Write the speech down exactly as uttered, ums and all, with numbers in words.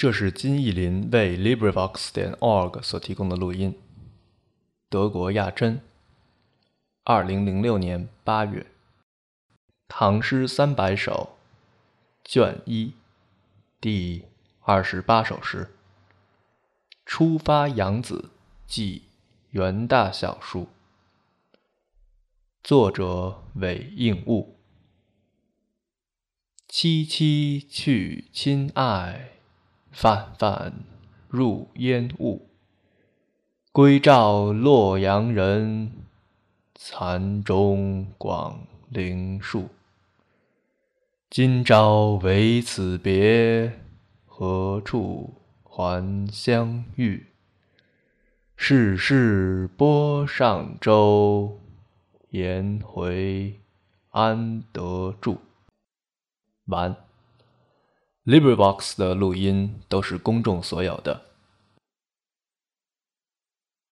这是金逸霖为 LibriVox 点 org 所提供的录音。德国亚真，二零零六年八月。唐诗三百首，卷一，第二十八首诗。出发扬子记元大小书，作者韦应物。萋萋去亲爱，泛泛入烟雾。归照洛阳人，残钟广陵树。今朝为此别，何处还相遇？世事波上舟，颜回安得住？完。LibriVox 的录音都是公众所有的，